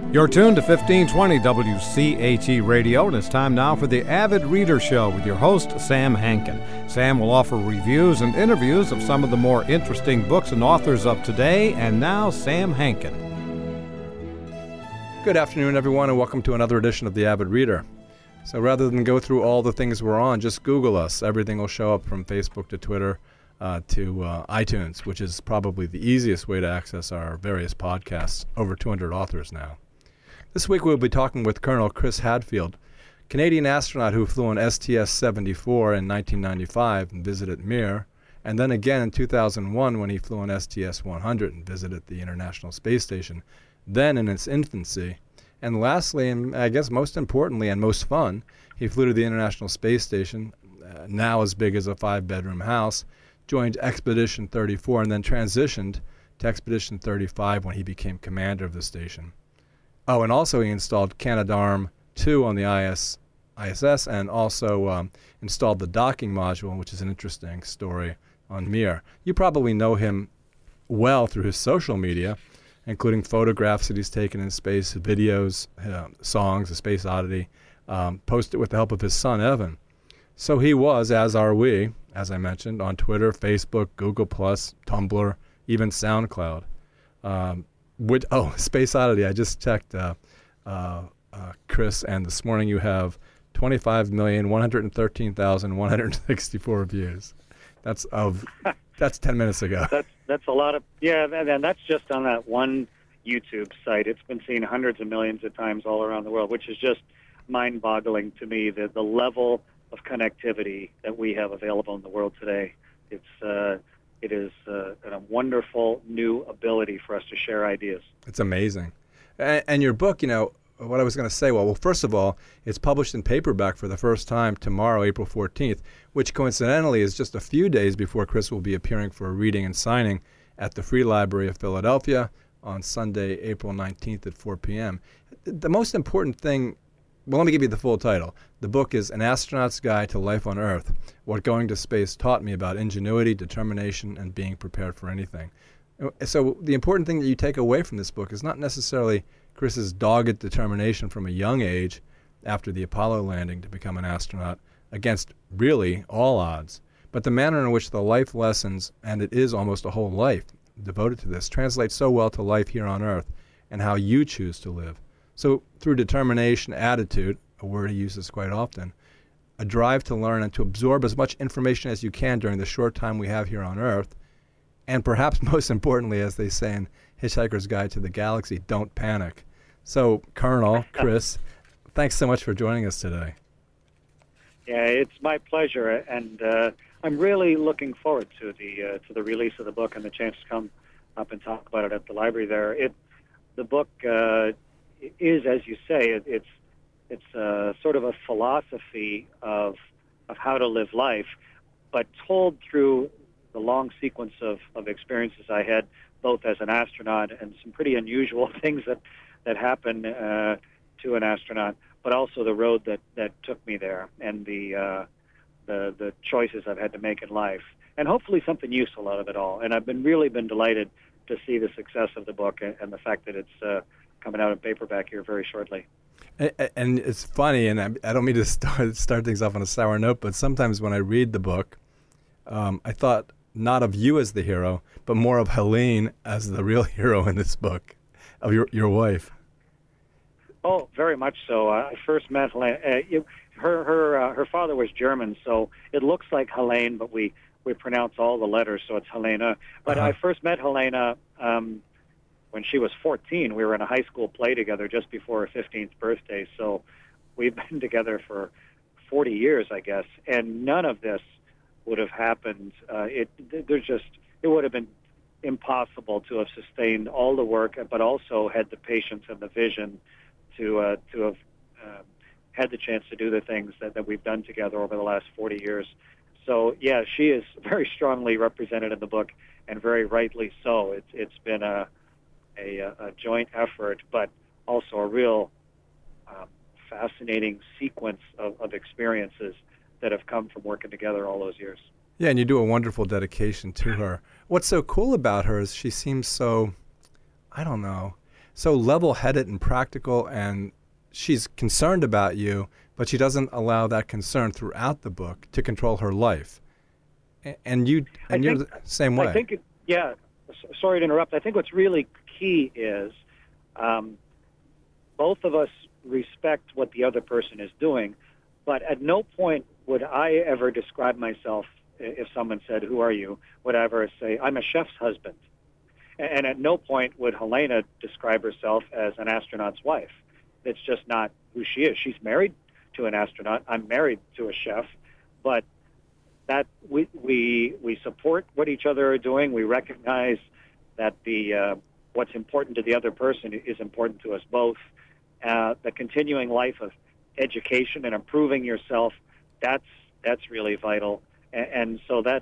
You're tuned to 1520 WCHE Radio, and it's time now for the Avid Reader Show with your host, Sam Hankin. Sam will offer reviews and interviews of some of the more interesting books and authors of today, and now Sam Hankin. Good afternoon, everyone, and welcome to another edition of the Avid Reader. So rather than go through all the things we're on, just Google us. Everything will show up from Facebook to Twitter to iTunes, which is probably the easiest way to access our various podcasts. Over 200 authors now. This week we'll be talking with Colonel Chris Hadfield, Canadian astronaut who flew on STS-74 in 1995 and visited Mir, and then again in 2001 when he flew on STS-100 and visited the International Space Station, then in its infancy. And lastly, and I guess most importantly and most fun, he flew to the International Space Station, now as big as a 5-bedroom house, joined Expedition 34, and then transitioned to Expedition 35 when he became commander of the station. Oh, and also he installed Canadarm2 on the ISS and also installed the docking module, which is an interesting story on Mir. You probably know him well through his social media, including photographs that he's taken in space, videos, songs, The Space Oddity, posted with the help of his son, Evan. So he was, as are we, as I mentioned, on Twitter, Facebook, Google+, Tumblr, even SoundCloud. Space Oddity, I just checked, Chris, and this morning you have 25,113,164 views. That's 10 minutes ago. That's a lot of, and that's just on that one YouTube site. It's been seen hundreds of millions of times all around the world, which is just mind-boggling to me, the level of connectivity that we have available in the world today. It is a wonderful new ability for us to share ideas. It's amazing. And your book, what I was going to say, well, first of all, it's published in paperback for the first time tomorrow, April 14th, which coincidentally is just a few days before Chris will be appearing for a reading and signing at the Free Library of Philadelphia on Sunday, April 19th at 4 p.m. The most important thing, well, let me give you the full title. The book is An Astronaut's Guide to Life on Earth, What Going to Space Taught Me About Ingenuity, Determination, and Being Prepared for Anything. So the important thing that you take away from this book is not necessarily Chris's dogged determination from a young age after the Apollo landing to become an astronaut against really all odds, but the manner in which the life lessons, and it is almost a whole life devoted to this, translates so well to life here on Earth and how you choose to live. So through determination, attitude, a word he uses quite often, a drive to learn and to absorb as much information as you can during the short time we have here on Earth, and perhaps most importantly, as they say in Hitchhiker's Guide to the Galaxy, don't panic. So, Colonel, Chris, thanks so much for joining us today. Yeah, it's my pleasure, and I'm really looking forward to the release of the book and the chance to come up and talk about it at the library there. The book is, as you say, it's sort of a philosophy of how to live life, but told through the long sequence of experiences I had, both as an astronaut and some pretty unusual things that happen to an astronaut, but also the road that took me there and the choices I've had to make in life, and hopefully something useful out of it all. And I've really been delighted to see the success of the book and the fact that it's coming out in paperback here very shortly. And it's funny, and I don't mean to start things off on a sour note, but sometimes when I read the book, I thought not of you as the hero, but more of Helene as the real hero in this book, of your wife. Oh, very much so. I first met Helene. Her father was German, so it looks like Helene, but we pronounce all the letters, so it's Helena. But I first met Helena when she was 14. We were in a high school play together just before her 15th birthday, so we've been together for 40 years, I guess, and none of this would have happened. It would have been impossible to have sustained all the work, but also had the patience and the vision to have had the chance to do the things that we've done together over the last 40 years. So, yeah, she is very strongly represented in the book, and very rightly so. It's been a joint effort, but also a real fascinating sequence of experiences that have come from working together all those years. Yeah, and you do a wonderful dedication to her. What's so cool about her is she seems so, I don't know, so level-headed and practical, and she's concerned about you, but she doesn't allow that concern throughout the book to control her life. And you're the same way. I think, sorry to interrupt. I think what's really key is both of us respect what the other person is doing, but at no point would I ever describe myself, if someone said, "Who are you?" would I ever say, "I'm a chef's husband." And at no point would Helena describe herself as an astronaut's wife. It's just not who she is. She's married to an astronaut. I'm married to a chef, but that we support what each other are doing. We recognize that what's important to the other person is important to us both. The continuing life of education and improving yourself, that's really vital. And so that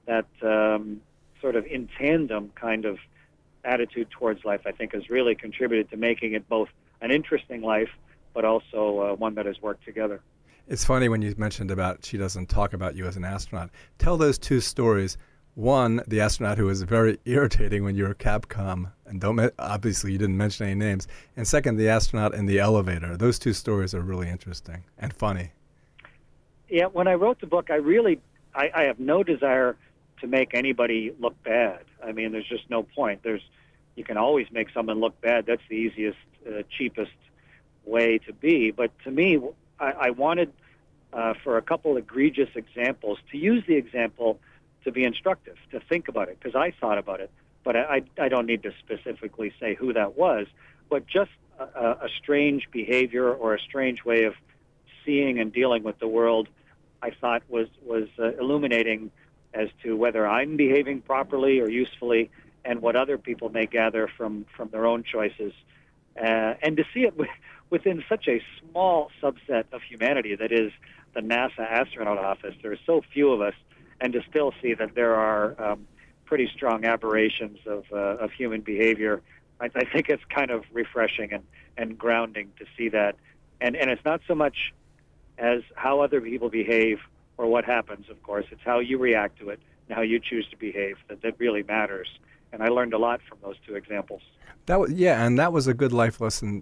sort of in tandem kind of attitude towards life, I think, has really contributed to making it both an interesting life, but also one that has worked together. It's funny when you mentioned about she doesn't talk about you as an astronaut. Tell those two stories. One, the astronaut who was very irritating when you were Capcom, and obviously you didn't mention any names. And second, the astronaut in the elevator. Those two stories are really interesting and funny. Yeah, when I wrote the book, I have no desire to make anybody look bad. I mean, there's just no point. You can always make someone look bad. That's the easiest, cheapest way to be. But to me, I wanted, for a couple egregious examples, to use the example to be instructive, to think about it, because I thought about it. But I don't need to specifically say who that was. But just a strange behavior or a strange way of seeing and dealing with the world, I thought was illuminating as to whether I'm behaving properly or usefully, and what other people may gather from their own choices. And to see it within such a small subset of humanity that is the NASA astronaut office. There are so few of us, and to still see that there are pretty strong aberrations of human behavior, I think it's kind of refreshing and grounding to see that. And it's not so much as how other people behave or what happens, of course. It's how you react to it and how you choose to behave that really matters. And I learned a lot from those two examples. And that was a good life lesson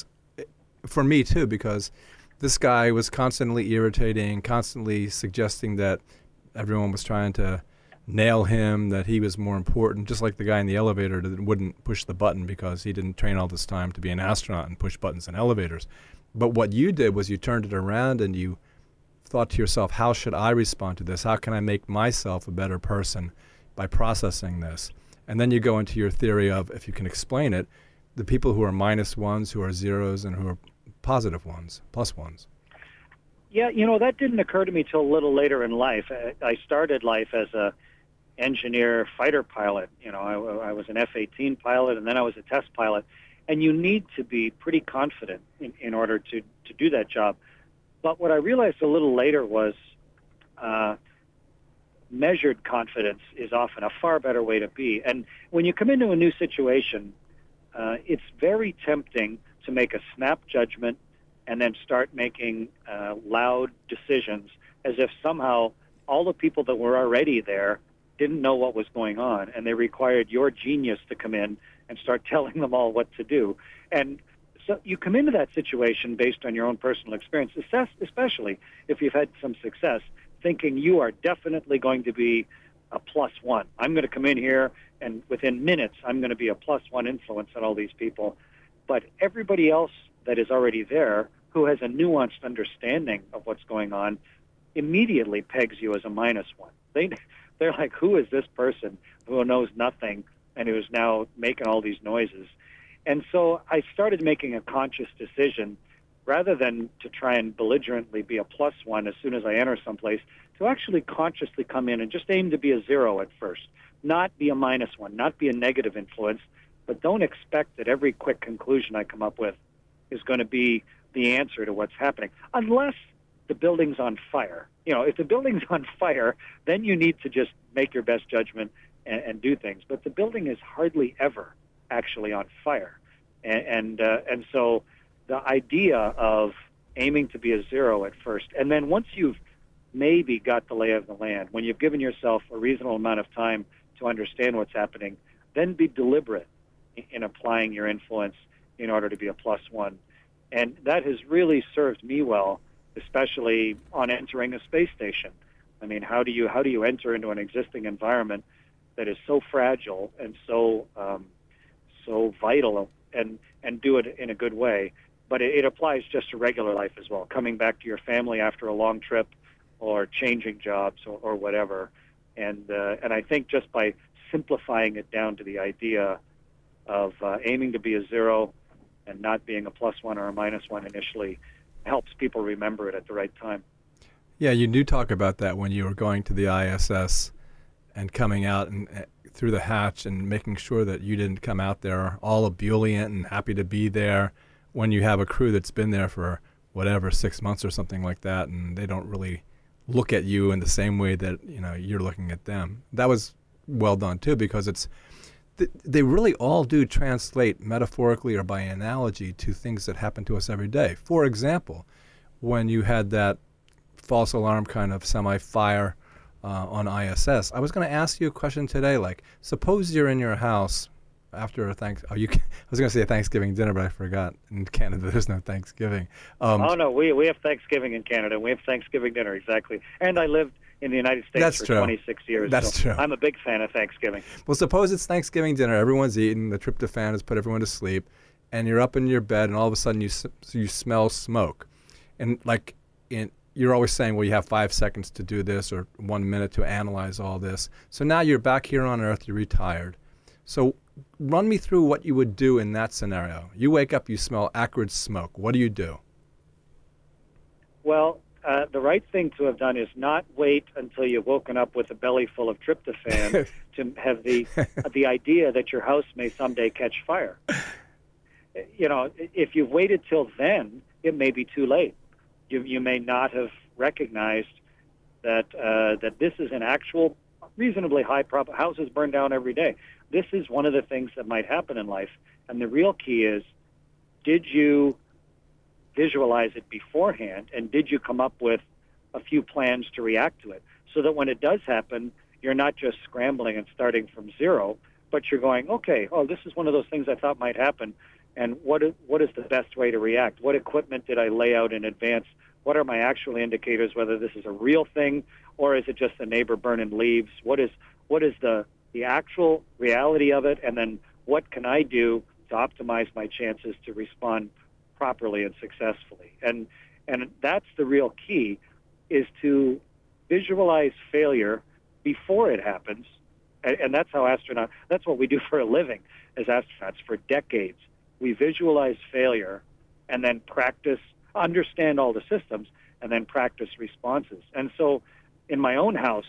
for me too, because this guy was constantly irritating, constantly suggesting that everyone was trying to nail him, that he was more important, just like the guy in the elevator that wouldn't push the button because he didn't train all this time to be an astronaut and push buttons in elevators. But what you did was you turned it around and you thought to yourself, how should I respond to this? How can I make myself a better person by processing this? And then you go into your theory of, if you can explain it, the people who are minus ones, who are zeros, and who are positive ones, plus ones. Yeah, that didn't occur to me till a little later in life. I started life as a engineer fighter pilot. I was an F-18 pilot, and then I was a test pilot. And you need to be pretty confident in order to do that job. But what I realized a little later was measured confidence is often a far better way to be. And when you come into a new situation, it's very tempting to make a snap judgment and then start making loud decisions as if somehow all the people that were already there didn't know what was going on, and they required your genius to come in and start telling them all what to do. And so you come into that situation based on your own personal experience, especially if you've had some success, thinking you are definitely going to be a plus one. I'm going to come in here, and within minutes, I'm going to be a plus one influence on all these people. But everybody else that is already there, who has a nuanced understanding of what's going on, immediately pegs you as a minus one. They're like, who is this person who knows nothing and who is now making all these noises? And so I started making a conscious decision, rather than to try and belligerently be a plus one as soon as I enter someplace, to actually consciously come in and just aim to be a zero at first, not be a minus one, not be a negative influence, but don't expect that every quick conclusion I come up with is going to be the answer to what's happening, unless the building's on fire. If the building's on fire, then you need to just make your best judgment and do things. But the building is hardly ever actually on fire. And so the idea of aiming to be a zero at first, and then once you've maybe got the lay of the land, when you've given yourself a reasonable amount of time to understand what's happening, then be deliberate in applying your influence in order to be a plus one. And that has really served me well, especially on entering a space station. I mean, how do you enter into an existing environment that is so fragile and so vital, and do it in a good way? But it applies just to regular life as well, coming back to your family after a long trip or changing jobs or whatever. And I think just by simplifying it down to the idea of aiming to be a zero and not being a plus one or a minus one initially helps people remember it at the right time. Yeah, you do talk about that when you were going to the ISS and coming out and through the hatch and making sure that you didn't come out there all ebullient and happy to be there when you have a crew that's been there for whatever, 6 months or something like that, and they don't really look at you in the same way that you're looking at them. That was well done too, because they really all do translate metaphorically or by analogy to things that happen to us every day. For example, when you had that false alarm kind of semi-fire on ISS, I was going to ask you a question today, like, suppose you're in your house after a I was going to say a Thanksgiving dinner, but I forgot. In Canada, there's no Thanksgiving. Oh, no, we have Thanksgiving in Canada. We have Thanksgiving dinner, exactly. And I lived in the United States for 26 years. That's true. I'm a big fan of Thanksgiving. Well, suppose it's Thanksgiving dinner. Everyone's eating. The tryptophan has put everyone to sleep. And you're up in your bed, and all of a sudden you smell smoke. And you're always saying, well, you have 5 seconds to do this or 1 minute to analyze all this. So now you're back here on Earth. You're retired. So run me through what you would do in that scenario. You wake up, you smell acrid smoke. What do you do? Well, the right thing to have done is not wait until you've woken up with a belly full of tryptophan to have the idea that your house may someday catch fire. If you've waited till then, it may be too late. You may not have recognized that this is an actual reasonably high houses burn down every day. This is one of the things that might happen in life. And the real key is, did you visualize it beforehand, and did you come up with a few plans to react to it so that when it does happen, you're not just scrambling and starting from zero, but you're going, okay, this is one of those things I thought might happen, and what is the best way to react? What equipment did I lay out in advance? What are my actual indicators, whether this is a real thing or is it just a neighbor burning leaves? What is the actual reality of it, and then what can I do to optimize my chances to respond properly and successfully? And that's the real key, is to visualize failure before it happens. And that's how that's what we do for a living as astronauts for decades. We visualize failure and then understand all the systems, and then practice responses. And so in my own house,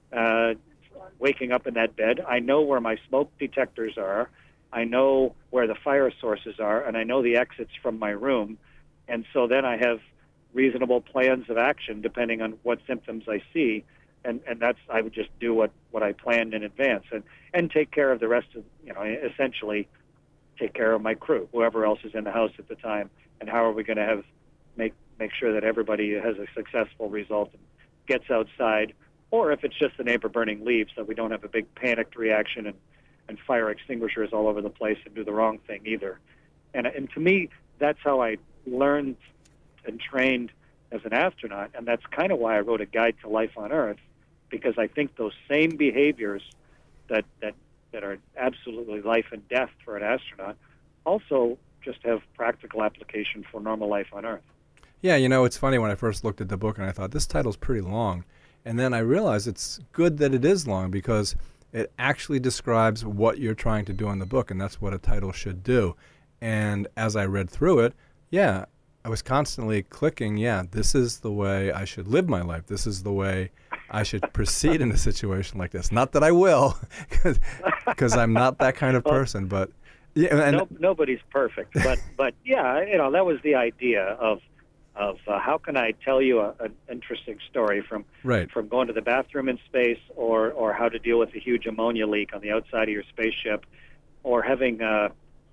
waking up in that bed, I know where my smoke detectors are, I know where the fire sources are, and I know the exits from my room. And so then I have reasonable plans of action depending on what symptoms I see. And I would just do what I planned in advance and take care of the rest of, essentially take care of my crew, whoever else is in the house at the time. And how are we going to make sure that everybody has a successful result and gets outside, or if it's just the neighbor burning leaves, that we don't have a big panicked reaction and fire extinguishers all over the place and do the wrong thing either. And to me, that's how I learned and trained as an astronaut, and that's kind of why I wrote A Guide to Life on Earth, because I think those same behaviors that are absolutely life and death for an astronaut also just have practical application for normal life on Earth. Yeah, it's funny, when I first looked at the book and I thought, this title's pretty long. And then I realized it's good that it is long, because it actually describes what you're trying to do in the book, and that's what a title should do. And as I read through it, I was constantly clicking, this is the way I should live my life. This is the way I should proceed in a situation like this. Not that I will, because I'm not that kind of person, but... nobody's perfect, but that was the idea of how can I tell you an interesting story from going to the bathroom in space, or how to deal with a huge ammonia leak on the outside of your spaceship, or having a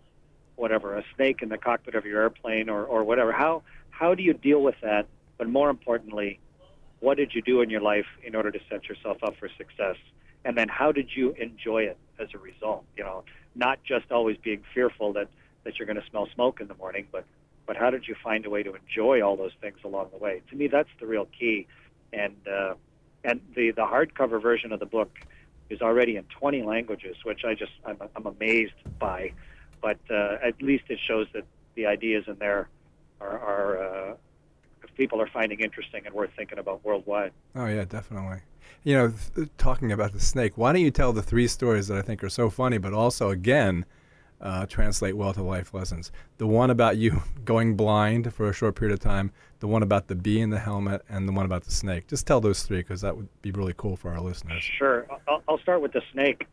snake in the cockpit of your airplane, or whatever. How do you deal with that? But more importantly, what did you do in your life in order to set yourself up for success? And then how did you enjoy it as a result? Not just always being fearful that that you're going to smell smoke in the morning, but how did you find a way to enjoy all those things along the way? To me, that's the real key. And the hardcover version of the book is already in 20 languages, which I'm amazed by. But at least it shows that the ideas in there are people are finding interesting and worth thinking about worldwide. Oh yeah, definitely. Talking about the snake, why don't you tell the 3 stories that I think are so funny, but also again translate well to life lessons? The one about you going blind for a short period of time, the one about the bee in the helmet, and the one about the snake. Just tell those 3, because that would be really cool for our listeners. Sure. I'll start with the snake.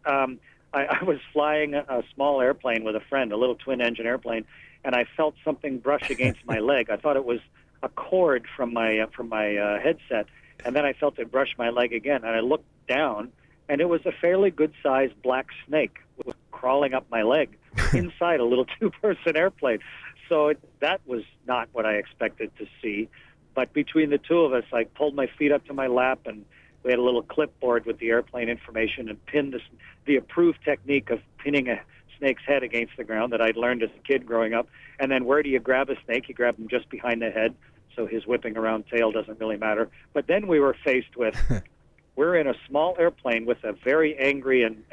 I was flying a small airplane with a friend, a little twin-engine airplane, and I felt something brush against my leg. I thought it was a cord from my headset, and then I felt it brush my leg again, and I looked down, and it was a fairly good-sized black snake crawling up my leg inside a little 2-person airplane. So that was not what I expected to see. But between the 2 of us, I pulled my feet up to my lap, and we had a little clipboard with the airplane information and pinned the approved technique of pinning a snake's head against the ground that I'd learned as a kid growing up. And then where do you grab a snake? You grab him just behind the head, so his whipping around tail doesn't really matter. But then we were faced with, we're in a small airplane with a very angry and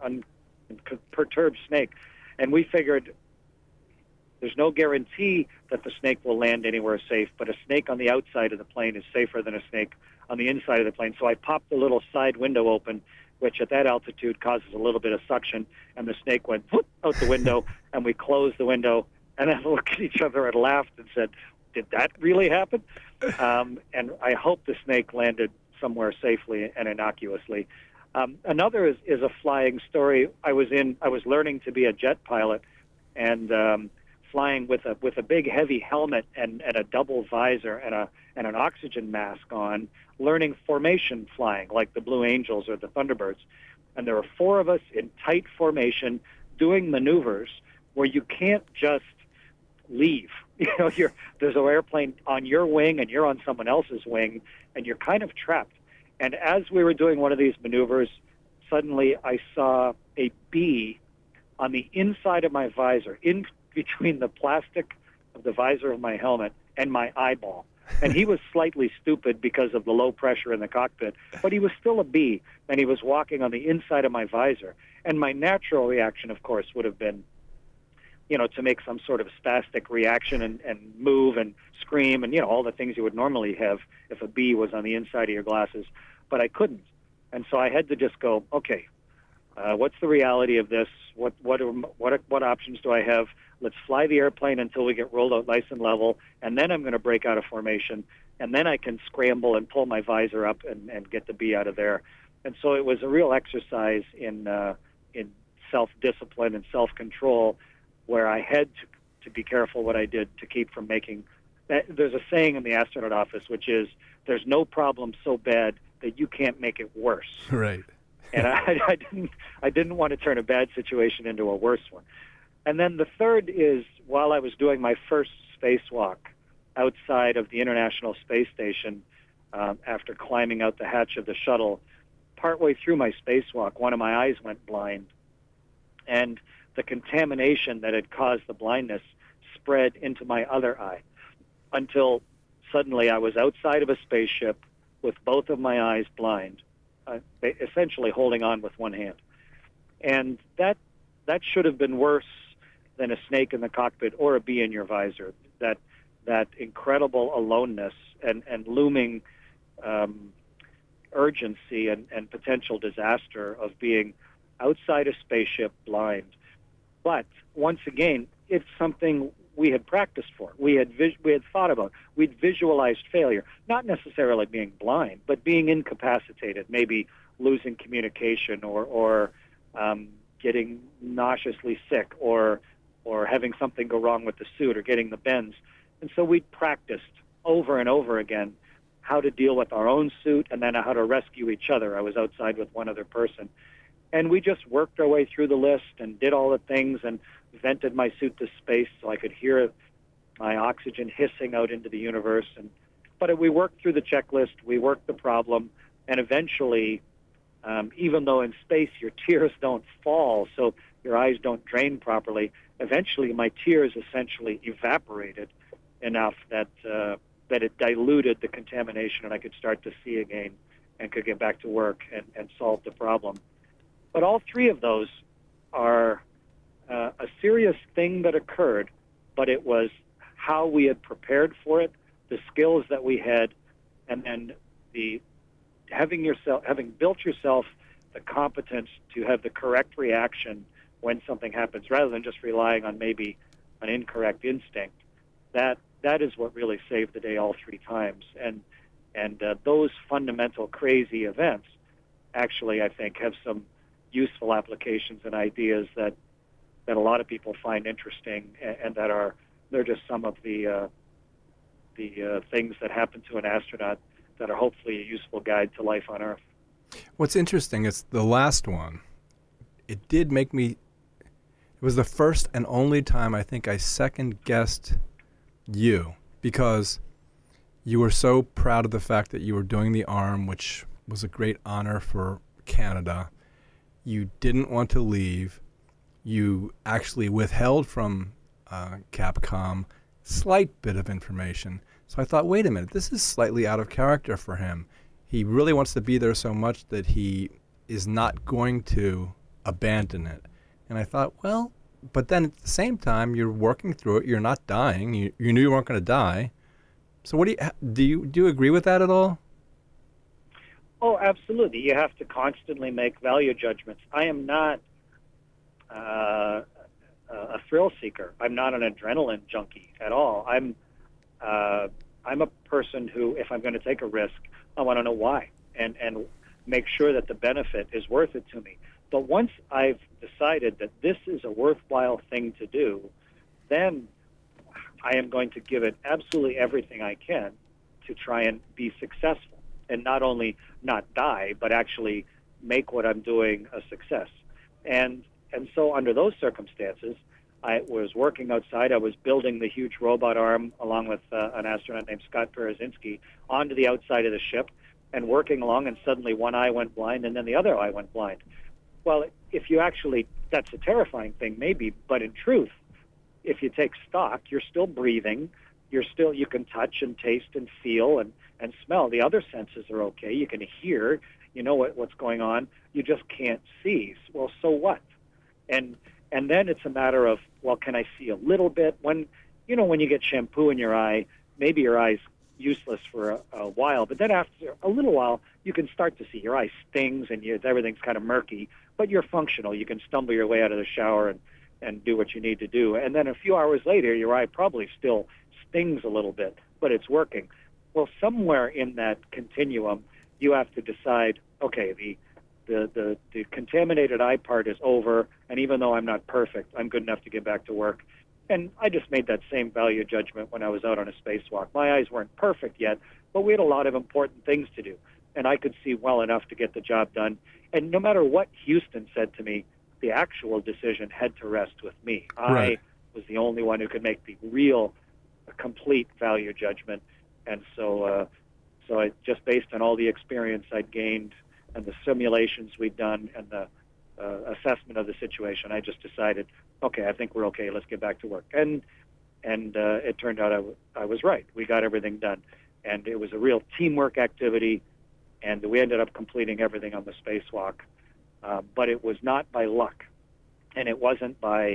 perturbed snake. And we figured there's no guarantee that the snake will land anywhere safe, but a snake on the outside of the plane is safer than a snake on the inside of the plane. So I popped the little side window open, which at that altitude causes a little bit of suction, and the snake went whoop, out the window, and we closed the window, and then looked at each other and laughed and said, did that really happen? And I hope the snake landed somewhere safely and innocuously. Another is a flying story. I was learning to be a jet pilot, and flying with a big heavy helmet and a double visor and an oxygen mask on, learning formation flying like the Blue Angels or the Thunderbirds. And there were 4 of us in tight formation doing maneuvers where you can't just leave. There's an airplane on your wing and you're on someone else's wing, and you're kind of trapped. And as we were doing one of these maneuvers, suddenly I saw a bee on the inside of my visor, in between the plastic of the visor of my helmet and my eyeball. And he was slightly stupid because of the low pressure in the cockpit, but he was still a bee, and he was walking on the inside of my visor. And my natural reaction, of course, would have been, to make some sort of spastic reaction and move and scream and, all the things you would normally have if a bee was on the inside of your glasses. But I couldn't. And so I had to just go, okay, what's the reality of this? What options do I have? Let's fly the airplane until we get rolled out nice and level, and then I'm going to break out of formation, and then I can scramble and pull my visor up and get the bee out of there. And so it was a real exercise in self-discipline and self-control, where I had to be careful what I did to keep from making. There's a saying in the astronaut office, which is, there's no problem so bad that you can't make it worse. Right. And I didn't want to turn a bad situation into a worse one. And then the third is, while I was doing my first spacewalk outside of the International Space Station, after climbing out the hatch of the shuttle, partway through my spacewalk, one of my eyes went blind. And the contamination that had caused the blindness spread into my other eye, until suddenly I was outside of a spaceship with both of my eyes blind, essentially holding on with one hand. And that should have been worse than a snake in the cockpit or a bee in your visor. That incredible aloneness and looming urgency and potential disaster of being outside a spaceship blind. But once again, it's something we had practiced for. We had thought about. We'd visualized failure, not necessarily being blind, but being incapacitated, maybe losing communication or getting nauseously sick or having something go wrong with the suit or getting the bends. And so we practiced over and over again how to deal with our own suit and then how to rescue each other. I was outside with one other person. And we just worked our way through the list and did all the things and vented my suit to space so I could hear my oxygen hissing out into the universe. But we worked through the checklist, we worked the problem, and eventually, even though in space your tears don't fall, so your eyes don't drain properly, eventually my tears essentially evaporated enough that that it diluted the contamination, and I could start to see again and could get back to work and solve the problem. But all three of those are a serious thing that occurred, but it was how we had prepared for it, the skills that we had, and then having built yourself the competence to have the correct reaction when something happens, rather than just relying on maybe an incorrect instinct. That is what really saved the day all three times. And those fundamental crazy events actually, I think, have some useful applications and ideas that a lot of people find interesting, and they're just some of the things that happen to an astronaut that are hopefully a useful guide to life on Earth. What's interesting is the last one. It did make me. It was the first and only time I think I second-guessed you, because you were so proud of the fact that you were doing the arm, which was a great honor for Canada. You didn't want to leave. You actually withheld from Capcom slight bit of information. So I thought, wait a minute, this is slightly out of character for him. He really wants to be there so much that he is not going to abandon it. And I thought, well, but then at the same time, you're working through it. You're not dying. You knew you weren't going to die. So what do you agree with that at all? Oh, absolutely. You have to constantly make value judgments. I am not a thrill seeker. I'm not an adrenaline junkie at all. I'm a person who, if I'm going to take a risk, I want to know why and make sure that the benefit is worth it to me. But once I've decided that this is a worthwhile thing to do, then I am going to give it absolutely everything I can to try and be successful, and not only not die, but actually make what I'm doing a success. And so under those circumstances, I was working outside. I was building the huge robot arm along with an astronaut named Scott Perezinski onto the outside of the ship and working along, and suddenly one eye went blind and then the other eye went blind. Well, if you actually, that's a terrifying thing maybe, but in truth, if you take stock, you're still breathing, you can touch and taste and feel and smell. The other senses are okay. You can hear, you know what's going on. You just can't see. Well, so what? And then it's a matter of, well, can I see a little bit? When you get shampoo in your eye, maybe your eye's useless for a while, but then after a little while, you can start to see. Your eye stings and everything's kind of murky, but you're functional. You can stumble your way out of the shower and do what you need to do. And then a few hours later, your eye probably still stings a little bit, but it's working. Well, somewhere in that continuum, you have to decide, okay, the contaminated eye part is over, and even though I'm not perfect, I'm good enough to get back to work. And I just made that same value judgment when I was out on a spacewalk. My eyes weren't perfect yet, but we had a lot of important things to do, and I could see well enough to get the job done. And no matter what Houston said to me, the actual decision had to rest with me. Right. I was the only one who could make the real, complete value judgment. And so I just based on all the experience I'd gained and the simulations we'd done and the assessment of the situation, I just decided, okay, I think we're okay. Let's get back to work. And it turned out I was right. We got everything done, and it was a real teamwork activity, and we ended up completing everything on the spacewalk. But it was not by luck, and it wasn't by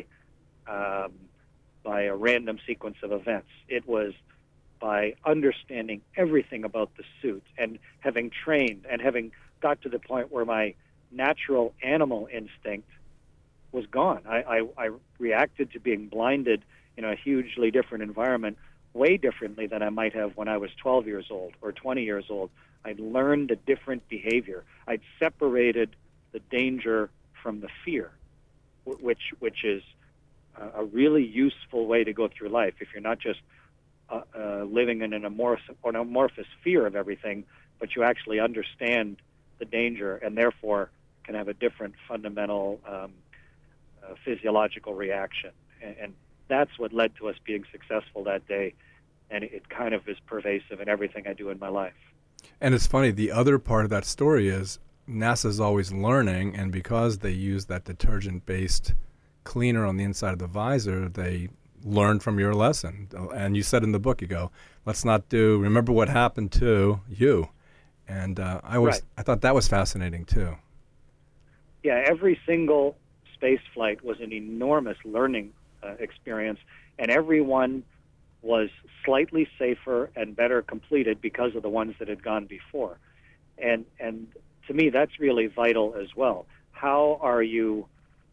a random sequence of events. It was by understanding everything about the suit and having trained and having got to the point where my natural animal instinct was gone. I reacted to being blinded in a hugely different environment way differently than I might have when I was 12 years old or 20 years old. I'd learned a different behavior. I'd separated the danger from the fear, which is a really useful way to go through life if you're not just living in an amorphous fear of everything, but you actually understand the danger and therefore can have a different fundamental physiological reaction. And that's what led to us being successful that day, and it kind of is pervasive in everything I do in my life. And it's funny, the other part of that story is NASA's always learning, and because they use that detergent-based cleaner on the inside of the visor, they learn from your lesson. And you said in the book, you go, let's not remember what happened to you. And I thought that was fascinating too. Yeah, every single space flight was an enormous learning experience, and everyone was slightly safer and better completed because of the ones that had gone before. And to me, that's really vital as well. How are you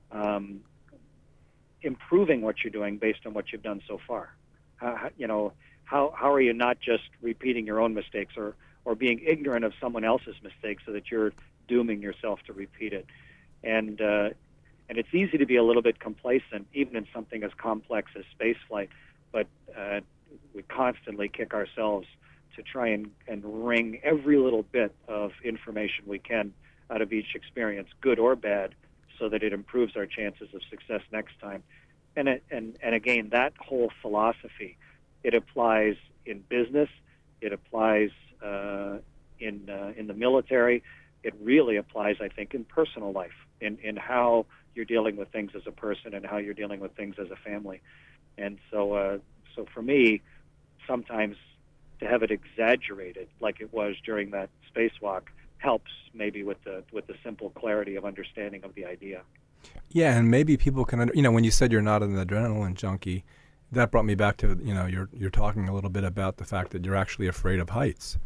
improving what you're doing based on what you've done so far? How are you not just repeating your own mistakes or being ignorant of someone else's mistakes so that you're dooming yourself to repeat it? And it's easy to be a little bit complacent, even in something as complex as spaceflight, but we constantly kick ourselves to try and wring every little bit of information we can out of each experience, good or bad, so that it improves our chances of success next time. And again, that whole philosophy, it applies in business, it applies in the military, it really applies, I think, in personal life, in how you're dealing with things as a person and how you're dealing with things as a family. And so for me, sometimes to have it exaggerated like it was during that spacewalk helps maybe with the simple clarity of understanding of the idea. Yeah, and maybe people can, when you said you're not an adrenaline junkie, that brought me back to, you're talking a little bit about the fact that you're actually afraid of heights.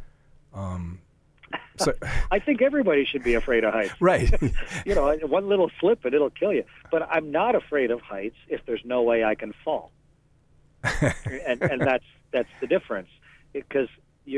So I think everybody should be afraid of heights. Right. One little slip and it'll kill you. But I'm not afraid of heights if there's no way I can fall. and that's the difference. Because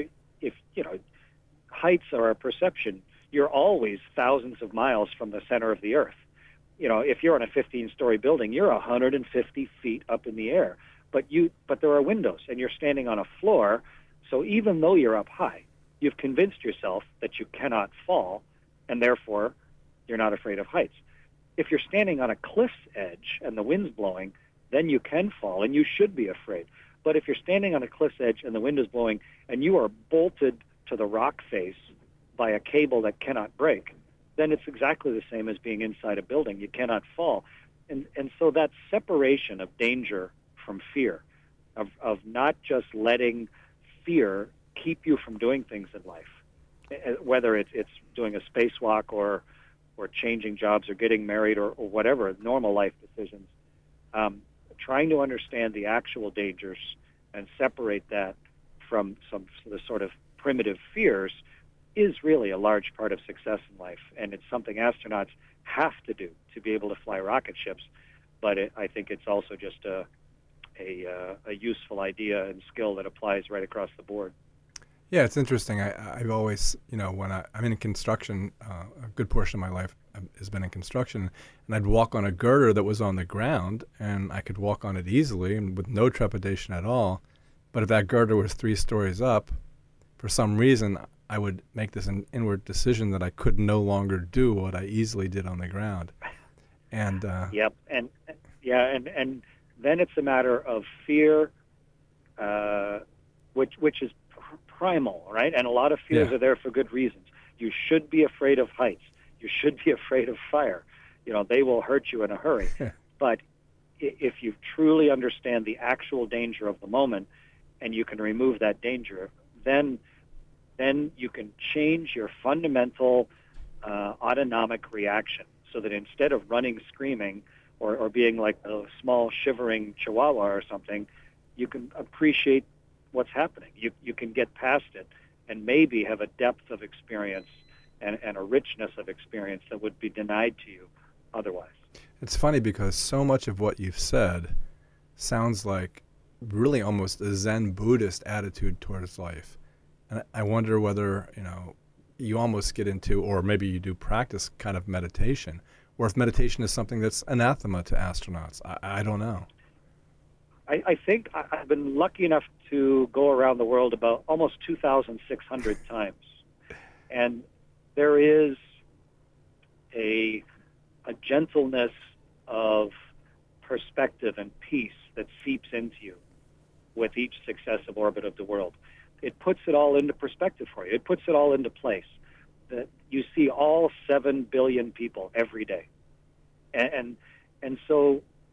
heights are a perception. You're always thousands of miles from the center of the earth. If you're on a 15-story building, you're 150 feet up in the air. But there are windows, and you're standing on a floor. So even though you're up high, you've convinced yourself that you cannot fall, and therefore you're not afraid of heights. If you're standing on a cliff's edge and the wind's blowing, then you can fall, and you should be afraid. But if you're standing on a cliff's edge and the wind is blowing and you are bolted to the rock face by a cable that cannot break, then it's exactly the same as being inside a building. You cannot fall. And so that separation of danger from fear, of not just letting fear keep you from doing things in life, whether it's doing a spacewalk or changing jobs or getting married or whatever, normal life decisions, trying to understand the actual dangers and separate that from the sort of primitive fears is really a large part of success in life. And it's something astronauts have to do to be able to fly rocket ships. But I think it's also just a useful idea and skill that applies right across the board. Yeah, it's interesting. I've always, when I'm in construction, a good portion of my life has been in construction, and I'd walk on a girder that was on the ground, and I could walk on it easily and with no trepidation at all. But if that girder was 3 stories up, for some reason, I would make this an inward decision that I could no longer do what I easily did on the ground. And yep, and then it's a matter of fear, which is primal, right? And a lot of fears are there for good reasons. You should be afraid of heights. You should be afraid of fire. They will hurt you in a hurry. But if you truly understand the actual danger of the moment and you can remove that danger, then you can change your fundamental autonomic reaction so that instead of running screaming or being like a small shivering chihuahua or something, you can appreciate what's happening. You can get past it and maybe have a depth of experience and a richness of experience that would be denied to you otherwise. It's funny because so much of what you've said sounds like really almost a Zen Buddhist attitude towards life. And I wonder whether, you almost get into, or maybe you do practice kind of meditation, or if meditation is something that's anathema to astronauts. I don't know. I think I've been lucky enough to go around the world about almost 2,600 times. And there is a gentleness of perspective and peace that seeps into you with each successive orbit of the world. It puts it all into perspective for you. It puts it all into place. That you see all 7 billion people every day. And so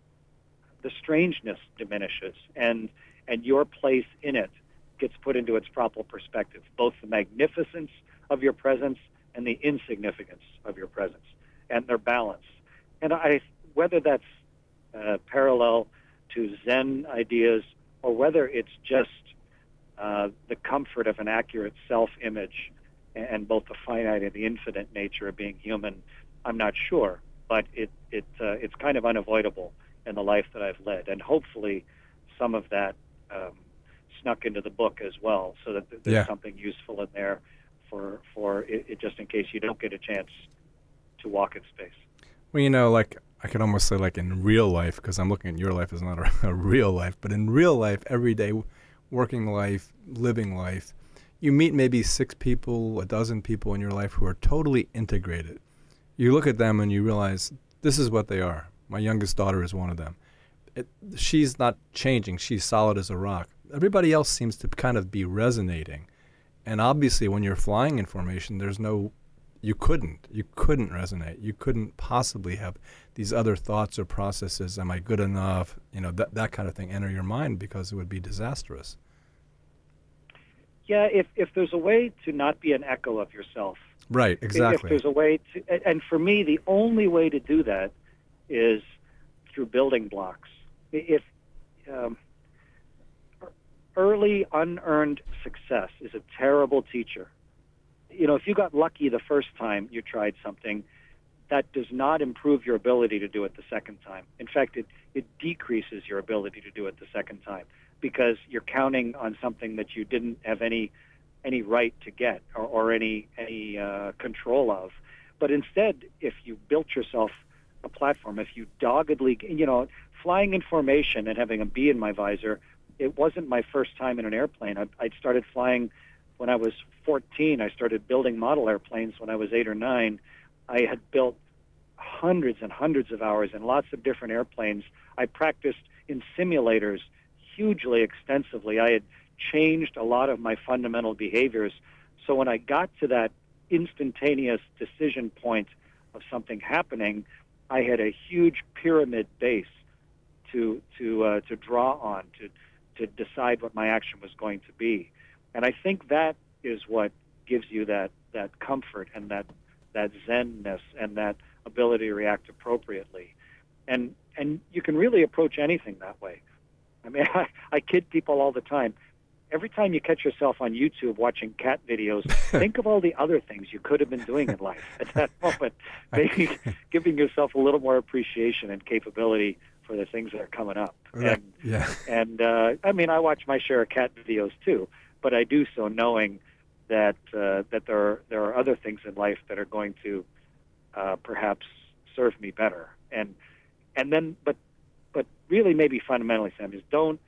the strangeness diminishes, and your place in it gets put into its proper perspective, both the magnificence of your presence and the insignificance of your presence, and their balance. And whether that's parallel to Zen ideas, or whether it's just the comfort of an accurate self-image and both the finite and the infinite nature of being human, I'm not sure. But it's kind of unavoidable in the life that I've led. And hopefully some of that snuck into the book as well, so that there's something useful in there for it, just in case you don't get a chance to walk in space. Well, like I could almost say like in real life, because I'm looking at your life as not a real life, but in real life, everyday working life, living life, you meet maybe 6 people, a dozen people in your life who are totally integrated. You look at them and you realize this is what they are. My youngest daughter is one of them. She's not changing. She's solid as a rock. Everybody else seems to kind of be resonating. And obviously when you're flying in formation, you couldn't resonate. You couldn't possibly have these other thoughts or processes. Am I good enough? That kind of thing enter your mind, because it would be disastrous. Yeah, if there's a way to not be an echo of yourself. Right, exactly. If there's a way to, and for me, the only way to do that is through building blocks. If early unearned success is a terrible teacher. If you got lucky the first time you tried something, that does not improve your ability to do it the second time. In fact, it decreases your ability to do it the second time, because you're counting on something that you didn't have any right to get or any control of. But instead, if you built yourself a platform, if you doggedly, flying in formation and having a bee in my visor, it wasn't my first time in an airplane. I started flying when I was 14. I started building model airplanes when I was 8 or 9. I had built hundreds and hundreds of hours in lots of different airplanes. I practiced in simulators hugely extensively. I had changed a lot of my fundamental behaviors. So when I got to that instantaneous decision point of something happening, I had a huge pyramid base to draw on, to decide what my action was going to be. And I think that is what gives you that comfort and that zen-ness and that ability to react appropriately. And you can really approach anything that way. I mean, I kid people all the time. Every time you catch yourself on YouTube watching cat videos, think of all the other things you could have been doing in life at that moment. Maybe giving yourself a little more appreciation and capability for the things that are coming up. And I mean, I watch my share of cat videos too, but I do so knowing that there are other things in life that are going to perhaps serve me better. And then, but really, maybe fundamentally, Sam, is don't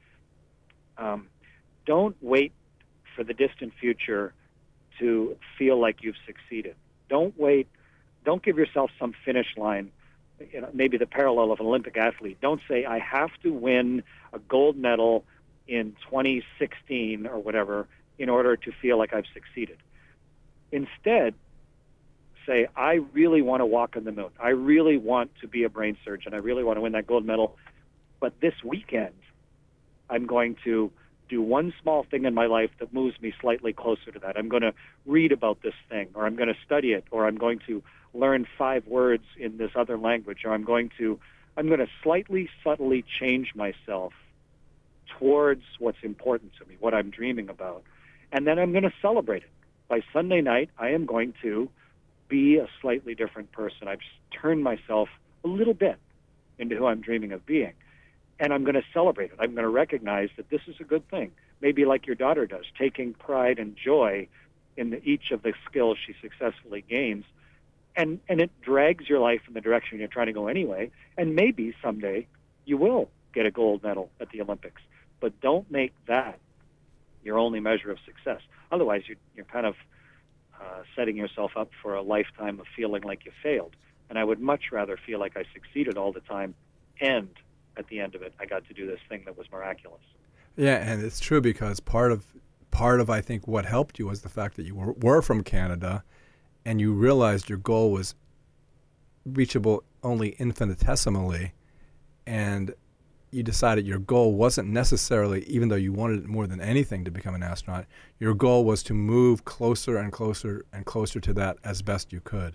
wait for the distant future to feel like you've succeeded. Don't wait. Don't give yourself some finish line. Maybe the parallel of an Olympic athlete. Don't say, I have to win a gold medal in 2016 or whatever in order to feel like I've succeeded. Instead, say, I really want to walk on the moon. I really want to be a brain surgeon. I really want to win that gold medal. But this weekend, I'm going to do one small thing in my life that moves me slightly closer to that. I'm going to read about this thing, or I'm going to study it, or I'm going to learn 5 words in this other language, or I'm going to slightly, subtly change myself towards what's important to me, what I'm dreaming about. And then I'm going to celebrate it. By Sunday night, I am going to be a slightly different person. I've just turned myself a little bit into who I'm dreaming of being. And I'm going to celebrate it. I'm going to recognize that this is a good thing. Maybe like your daughter does, taking pride and joy in each of the skills she successfully gains. And it drags your life in the direction you're trying to go anyway. And maybe someday you will get a gold medal at the Olympics. But don't make that your only measure of success. Otherwise, you're kind of setting yourself up for a lifetime of feeling like you failed. And I would much rather feel like I succeeded all the time, and at the end of it, I got to do this thing that was miraculous. Yeah, and it's true, because part of I think what helped you was the fact that you were from Canada, and you realized your goal was reachable only infinitesimally, and you decided your goal wasn't necessarily, even though you wanted it more than anything to become an astronaut, your goal was to move closer and closer and closer to that as best you could.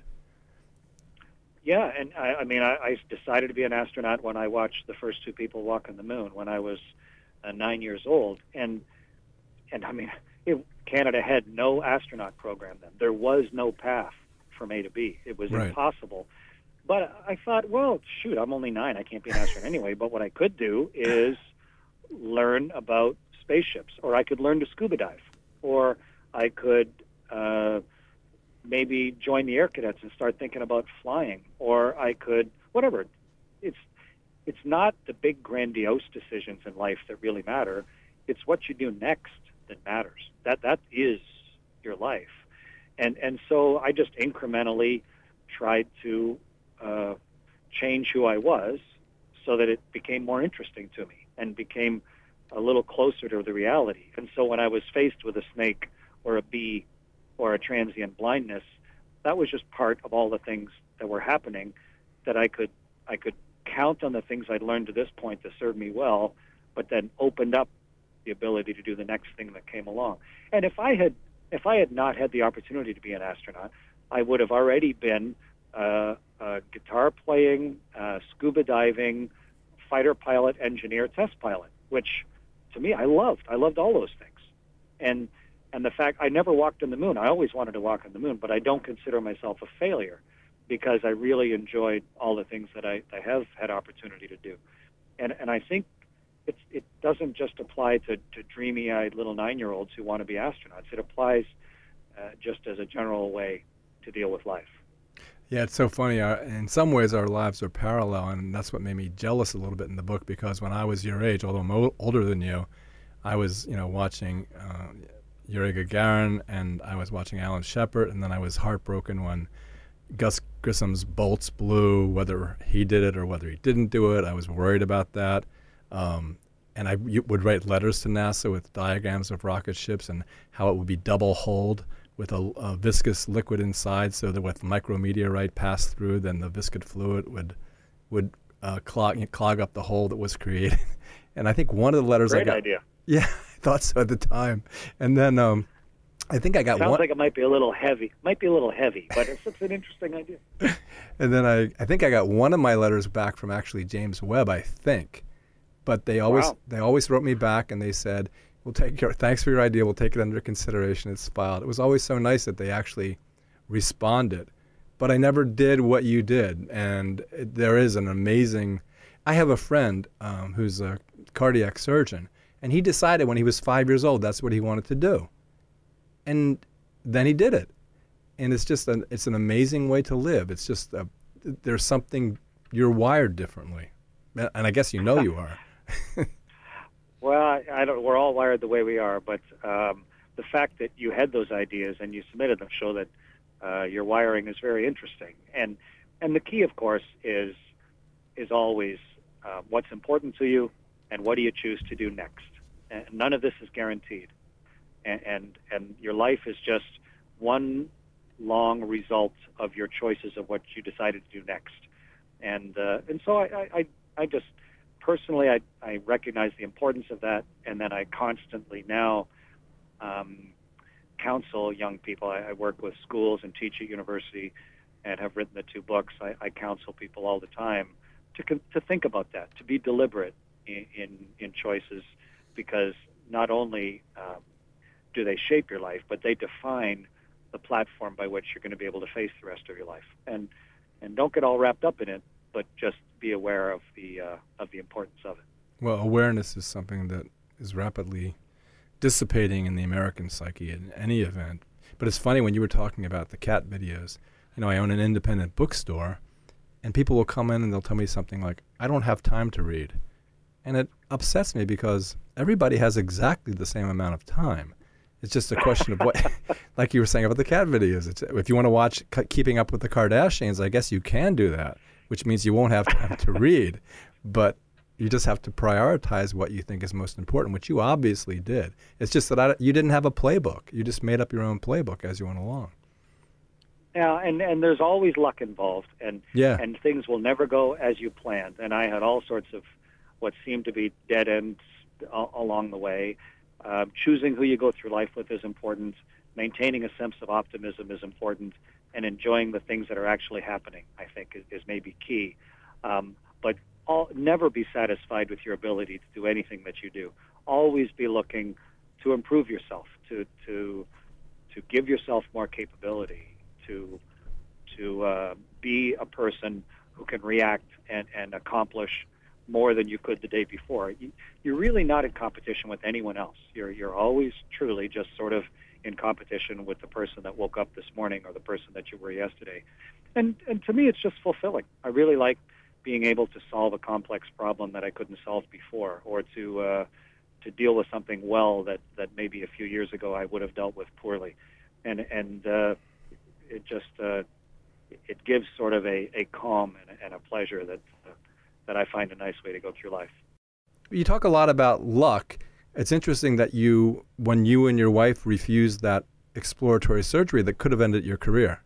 Yeah, and I decided to be an astronaut when I watched the first two people walk on the moon when I was 9 years old. And I mean, Canada had no astronaut program then. There was no path from A to B. It was impossible. But I thought, well, shoot, I'm only 9. I can't be an astronaut anyway. But what I could do is learn about spaceships, or I could learn to scuba dive, or I could maybe join the Air Cadets and start thinking about flying, or I could, whatever. It's not the big grandiose decisions in life that really matter. It's what you do next that matters. That is your life. And so I just incrementally tried to change who I was so that it became more interesting to me and became a little closer to the reality. And so when I was faced with a snake or a bee or a transient blindness, that was just part of all the things that were happening that I could count on the things I'd learned to this point to serve me well, but then opened up the ability to do the next thing that came along. And if I had not had the opportunity to be an astronaut, I would have already been guitar playing, scuba diving, fighter pilot, engineer, test pilot, which to me I loved. I loved all those things. And the fact I never walked on the moon. I always wanted to walk on the moon, but I don't consider myself a failure because I really enjoyed all the things that I have had opportunity to do. And I think it doesn't just apply to dreamy-eyed little 9-year-olds who want to be astronauts. It applies just as a general way to deal with life. Yeah, it's so funny. In some ways, our lives are parallel, and that's what made me jealous a little bit in the book, because when I was your age, although I'm older than you, I was, watching Yuri Gagarin, and I was watching Alan Shepard, and then I was heartbroken when Gus Grissom's bolts blew, whether he did it or whether he didn't do it. I was worried about that. And I would write letters to NASA with diagrams of rocket ships and how it would be double-hulled with a viscous liquid inside, so that with micrometeorite passed through, then the viscid fluid would clog up the hole that was created. And I think one of the letters Great I got... idea. Yeah, I thought so at the time. And then I think I got Sounds one... like it might be a little heavy. But it's an interesting idea. And then I think I got one of my letters back from actually James Webb, I think. But they always wrote me back and they said, thanks for your idea. We'll take it under consideration. It's filed. It was always so nice that they actually responded. But I never did what you did. And there is an amazing... I have a friend who's a cardiac surgeon, and he decided when he was 5 years old that's what he wanted to do. And then he did it. And it's just it's an amazing way to live. It's just there's something... You're wired differently. And I guess you are. Well, I don't. We're all wired the way we are, but the fact that you had those ideas and you submitted them show that your wiring is very interesting. And the key, of course, is always what's important to you and what do you choose to do next. And none of this is guaranteed, and your life is just one long result of your choices of what you decided to do next. And so I just. Personally, I recognize the importance of that, and then I constantly now counsel young people. I work with schools and teach at university and have written the 2 books. I counsel people all the time to think about that, to be deliberate in choices, because not only do they shape your life, but they define the platform by which you're going to be able to face the rest of your life. And don't get all wrapped up in it, but just be aware of the importance of it. Well, awareness is something that is rapidly dissipating in the American psyche in any event. But it's funny when you were talking about the cat videos. I own an independent bookstore, and people will come in and they'll tell me something like, I don't have time to read. And it upsets me because everybody has exactly the same amount of time. It's just a question of what, like you were saying about the cat videos. If you want to watch Keeping Up with the Kardashians, I guess you can do that, which means you won't have time to read. But you just have to prioritize what you think is most important, which you obviously did. It's just that you didn't have a playbook. You just made up your own playbook as you went along. Yeah, and there's always luck involved, and things will never go as you planned. And I had all sorts of what seem to be dead ends along the way. Choosing who you go through life with is important. Maintaining a sense of optimism is important, and enjoying the things that are actually happening, I think, is maybe key. But never be satisfied with your ability to do anything that you do. Always be looking to improve yourself, to give yourself more capability, to be a person who can react and accomplish more than you could the day before. You're really not in competition with anyone else. You're always truly just sort of in competition with the person that woke up this morning or the person that you were yesterday. And to me, it's just fulfilling. I really like being able to solve a complex problem that I couldn't solve before, or to deal with something well that maybe a few years ago I would have dealt with poorly. And it just it gives sort of a calm and a pleasure that I find a nice way to go through life. You talk a lot about luck. It's interesting that when you and your wife refused that exploratory surgery that could have ended your career.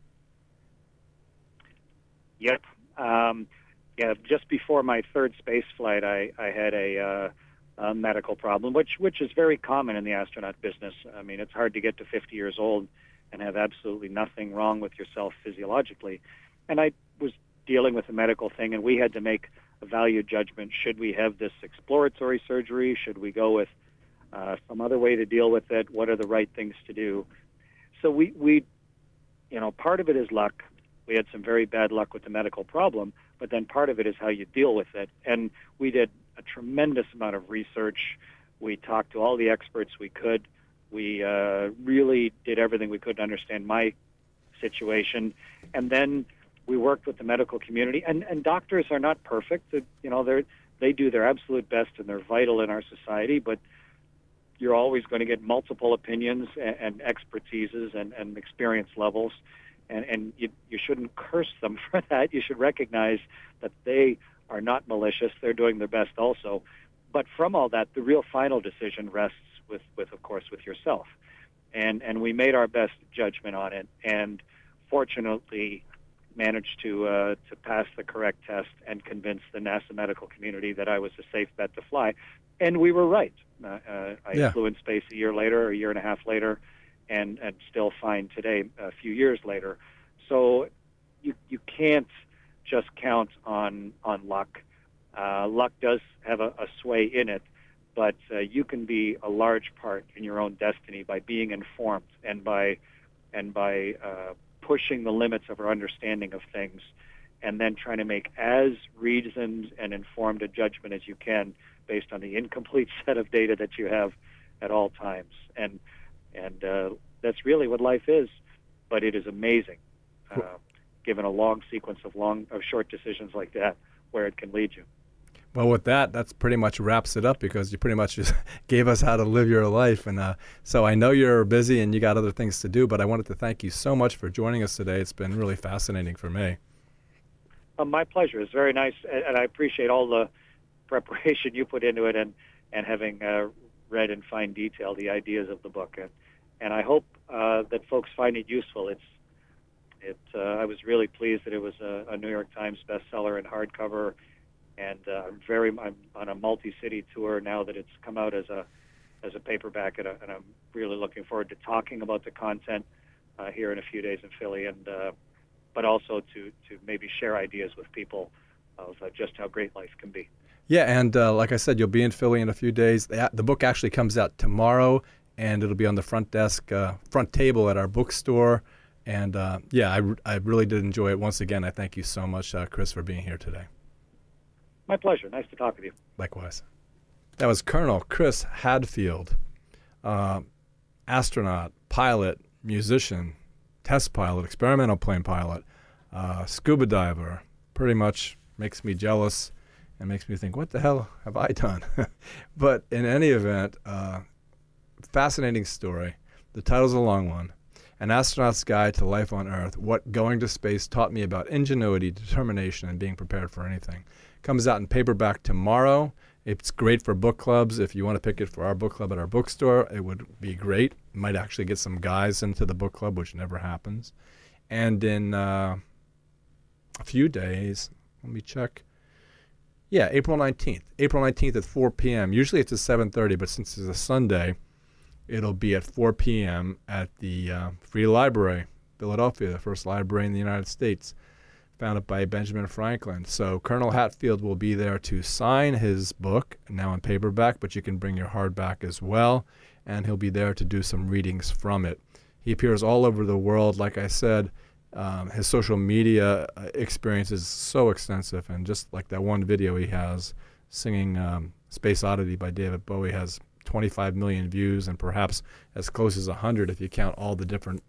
Yep. Yeah, just before my third space flight, I had a medical problem, which is very common in the astronaut business. I mean, it's hard to get to 50 years old and have absolutely nothing wrong with yourself physiologically. And I was dealing with a medical thing, and we had to make a value judgment. Should we have this exploratory surgery? Should we go with some other way to deal with it? What are the right things to do? So we part of it is luck. We had some very bad luck with the medical problem, but then part of it is how you deal with it. And we did a tremendous amount of research. We talked to all the experts we could. We really did everything we could to understand my situation. And then we worked with the medical community. And doctors are not perfect. They do their absolute best, and they're vital in our society, but you're always going to get multiple opinions and expertises and experience levels. And you shouldn't curse them for that. You should recognize that they are not malicious. They're doing their best also. But from all that, the real final decision rests with of course, with yourself. And we made our best judgment on it, and fortunately managed to pass the correct test and convince the NASA medical community that I was a safe bet to fly. And we were right. I flew in space a year and a half later, and still fine today, a few years later. So you can't just count on luck. Luck does have a sway in it, but you can be a large part in your own destiny by being informed and by pushing the limits of our understanding of things, and then trying to make as reasoned and informed a judgment as you can based on the incomplete set of data that you have at all times. And that's really what life is. But it is amazing, given a long sequence of short decisions like that, where it can lead you. Well, with that's pretty much wraps it up, because you pretty much just gave us how to live your life. And so I know you're busy and you got other things to do, but I wanted to thank you so much for joining us today. It's been really fascinating for me. My pleasure. It's very nice, and I appreciate all the preparation you put into it, and having read in fine detail the ideas of the book. And I hope that folks find it useful. I was really pleased that it was a New York Times bestseller in hardcover, and I'm on a multi-city tour now that it's come out as a paperback, and I'm really looking forward to talking about the content here in a few days in Philly, and but also to maybe share ideas with people of just how great life can be. Yeah, and like I said, you'll be in Philly in a few days. The book actually comes out tomorrow, and it'll be on the front table at our bookstore. And I really did enjoy it. Once again, I thank you so much, Chris, for being here today. My pleasure. Nice to talk with you. Likewise. That was Colonel Chris Hadfield, astronaut, pilot, musician, test pilot, experimental plane pilot, scuba diver. Pretty much makes me jealous and makes me think, what the hell have I done? But in any event, fascinating story. The title's a long one. An Astronaut's Guide to Life on Earth, What Going to Space Taught Me About Ingenuity, Determination, and Being Prepared for Anything. Comes out in paperback tomorrow. It's great for book clubs. If you want to pick it for our book club at our bookstore, it would be great. Might actually get some guys into the book club, which never happens. And in a few days, let me check. Yeah, April 19th. April 19th at 4 p.m. Usually it's at 7:30, but since it's a Sunday, it'll be at 4 p.m. at the Free Library, Philadelphia, the first library in the United States, founded by Benjamin Franklin. So Colonel Hatfield will be there to sign his book, now in paperback, but you can bring your hardback as well, and he'll be there to do some readings from it. He appears all over the world. Like I said, his social media experience is so extensive, and just like that one video he has singing Space Oddity by David Bowie has 25 million views, and perhaps as close as 100 if you count all the different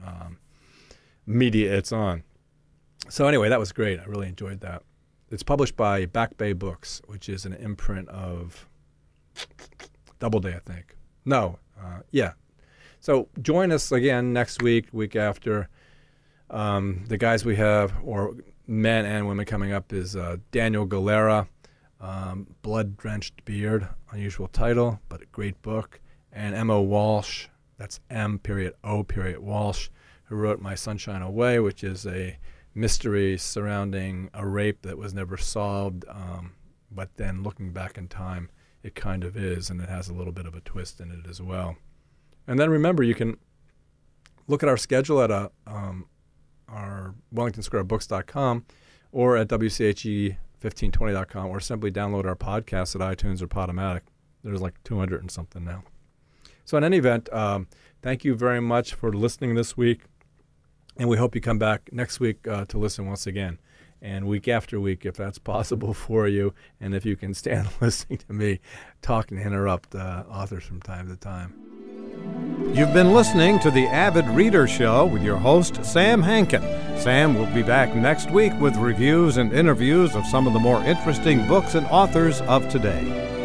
media it's on. So anyway, that was great. I really enjoyed that. It's published by Back Bay Books, which is an imprint of Doubleday, I think. Yeah. So join us again next week after. The guys we have, or men and women coming up, is Daniel Galera, Blood-Drenched Beard, unusual title, but a great book, and M.O. Walsh, that's M.O. Walsh, who wrote My Sunshine Away, which is a mystery surrounding a rape that was never solved, but then looking back in time, it kind of is, and it has a little bit of a twist in it as well. And then remember, you can look at our schedule at our WellingtonSquareBooks.com or at WCHE1520.com, or simply download our podcast at iTunes or Podomatic. There's like 200 and something now. So in any event, thank you very much for listening this week, and we hope you come back next week to listen once again, and week after week if that's possible for you, and if you can stand listening to me talk and interrupt authors from time to time. You've been listening to the Avid Reader Show with your host, Sam Hankin. Sam will be back next week with reviews and interviews of some of the more interesting books and authors of today.